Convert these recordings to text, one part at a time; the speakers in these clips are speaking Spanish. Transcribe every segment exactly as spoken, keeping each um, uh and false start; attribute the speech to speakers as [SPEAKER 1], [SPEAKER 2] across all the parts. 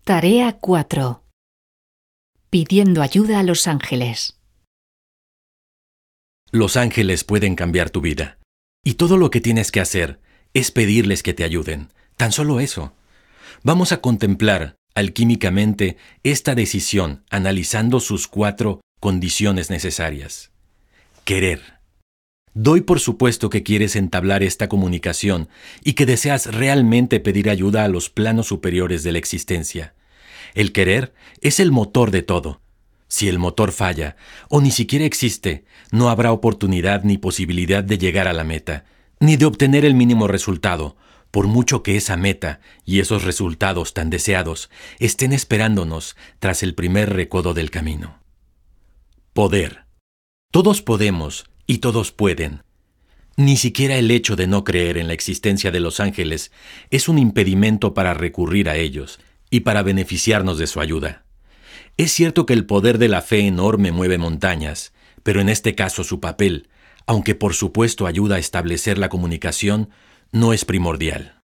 [SPEAKER 1] Tarea cuatro. Pidiendo ayuda a los ángeles.
[SPEAKER 2] Los ángeles pueden cambiar tu vida. Y todo lo que tienes que hacer es pedirles que te ayuden. Tan solo eso. Vamos a contemplar alquímicamente esta decisión analizando sus cuatro condiciones necesarias. Querer. Doy por supuesto que quieres entablar esta comunicación y que deseas realmente pedir ayuda a los planos superiores de la existencia. El querer es el motor de todo. Si el motor falla, o ni siquiera existe, no habrá oportunidad ni posibilidad de llegar a la meta, ni de obtener el mínimo resultado, por mucho que esa meta y esos resultados tan deseados estén esperándonos tras el primer recodo del camino. Poder. Todos podemos y todos pueden. Ni siquiera el hecho de no creer en la existencia de los ángeles es un impedimento para recurrir a ellos y para beneficiarnos de su ayuda. Es cierto que el poder de la fe enorme mueve montañas, pero en este caso su papel, aunque por supuesto ayuda a establecer la comunicación, no es primordial.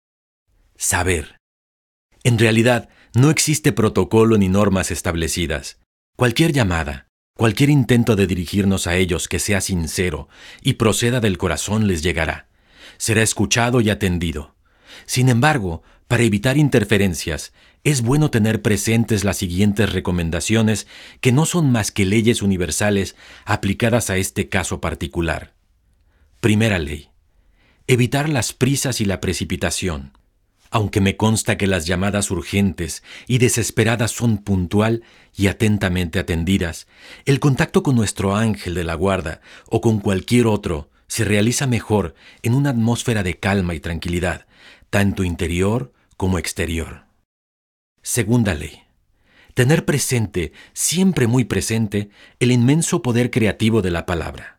[SPEAKER 2] Saber. En realidad, no existe protocolo ni normas establecidas. Cualquier llamada, cualquier intento de dirigirnos a ellos que sea sincero y proceda del corazón les llegará. Será escuchado y atendido. Sin embargo, para evitar interferencias, es bueno tener presentes las siguientes recomendaciones que no son más que leyes universales aplicadas a este caso particular. Primera ley. Evitar las prisas y la precipitación. Aunque me consta que las llamadas urgentes y desesperadas son puntual y atentamente atendidas, el contacto con nuestro ángel de la guarda o con cualquier otro se realiza mejor en una atmósfera de calma y tranquilidad, tanto interior como exterior. Segunda ley. Tener presente, siempre muy presente, el inmenso poder creativo de la palabra.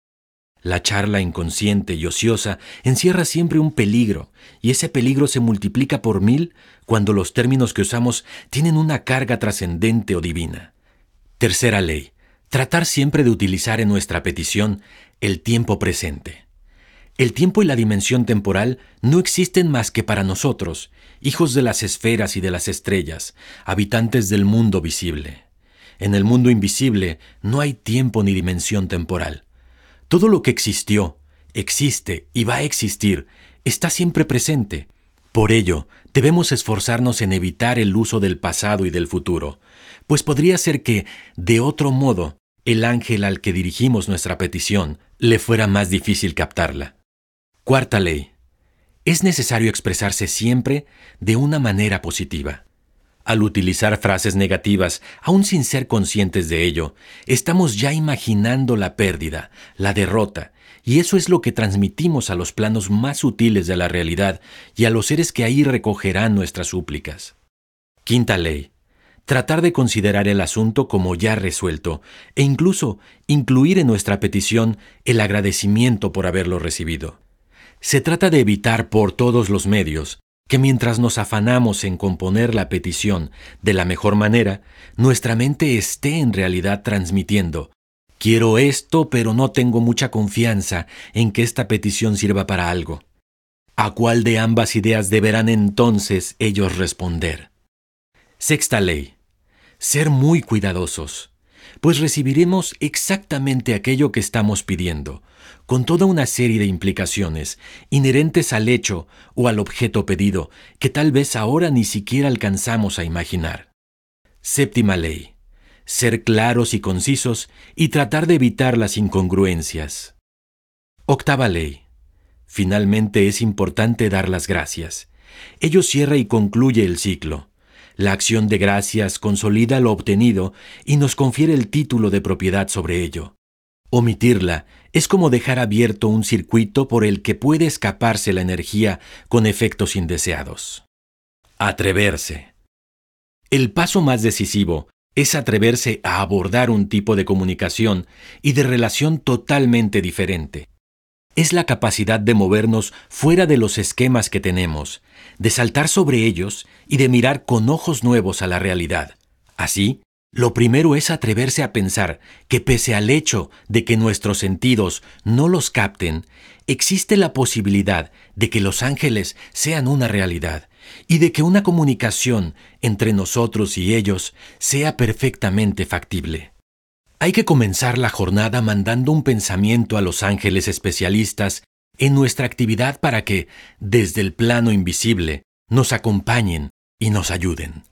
[SPEAKER 2] La charla inconsciente y ociosa encierra siempre un peligro, y ese peligro se multiplica por mil cuando los términos que usamos tienen una carga trascendente o divina. Tercera ley. Tratar siempre de utilizar en nuestra petición el tiempo presente. El tiempo y la dimensión temporal no existen más que para nosotros, hijos de las esferas y de las estrellas, habitantes del mundo visible. En el mundo invisible no hay tiempo ni dimensión temporal. Todo lo que existió, existe y va a existir está siempre presente. Por ello, debemos esforzarnos en evitar el uso del pasado y del futuro, pues podría ser que, de otro modo, el ángel al que dirigimos nuestra petición le fuera más difícil captarla. Cuarta ley. Es necesario expresarse siempre de una manera positiva. Al utilizar frases negativas, aún sin ser conscientes de ello, estamos ya imaginando la pérdida, la derrota, y eso es lo que transmitimos a los planos más sutiles de la realidad y a los seres que ahí recogerán nuestras súplicas. Quinta ley. Tratar de considerar el asunto como ya resuelto e incluso incluir en nuestra petición el agradecimiento por haberlo recibido. Se trata de evitar por todos los medios que mientras nos afanamos en componer la petición de la mejor manera, nuestra mente esté en realidad transmitiendo: quiero esto, pero no tengo mucha confianza en que esta petición sirva para algo. ¿A cuál de ambas ideas deberán entonces ellos responder? Sexta ley. Ser muy cuidadosos, pues recibiremos exactamente aquello que estamos pidiendo, con toda una serie de implicaciones inherentes al hecho o al objeto pedido que tal vez ahora ni siquiera alcanzamos a imaginar. Séptima ley. Ser claros y concisos y tratar de evitar las incongruencias. Octava ley. Finalmente es importante dar las gracias. Ello cierra y concluye el ciclo. La acción de gracias consolida lo obtenido y nos confiere el título de propiedad sobre ello. Omitirla es como dejar abierto un circuito por el que puede escaparse la energía con efectos indeseados. Atreverse. El paso más decisivo es atreverse a abordar un tipo de comunicación y de relación totalmente diferente. Es la capacidad de movernos fuera de los esquemas que tenemos, de saltar sobre ellos y de mirar con ojos nuevos a la realidad. Así, lo primero es atreverse a pensar que pese al hecho de que nuestros sentidos no los capten, existe la posibilidad de que los ángeles sean una realidad y de que una comunicación entre nosotros y ellos sea perfectamente factible. Hay que comenzar la jornada mandando un pensamiento a los ángeles especialistas en nuestra actividad para que, desde el plano invisible, nos acompañen y nos ayuden.